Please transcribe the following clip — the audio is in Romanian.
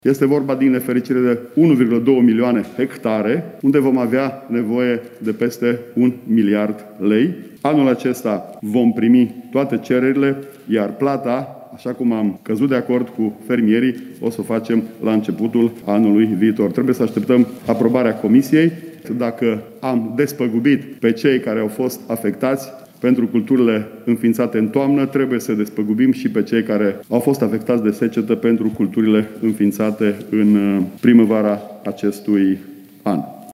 Este vorba, din nefericire, de 1,2 milioane hectare, unde vom avea nevoie de peste 1 miliard lei. Anul acesta vom primi toate cererile, iar plata, așa cum am căzut de acord cu fermierii, o să o facem la începutul anului viitor. Trebuie să așteptăm aprobarea Comisiei. Dacă am despăgubit pe cei care au fost afectați pentru culturile înființate în toamnă, trebuie să despăgubim și pe cei care au fost afectați de secetă pentru culturile înființate în primăvara acestui an.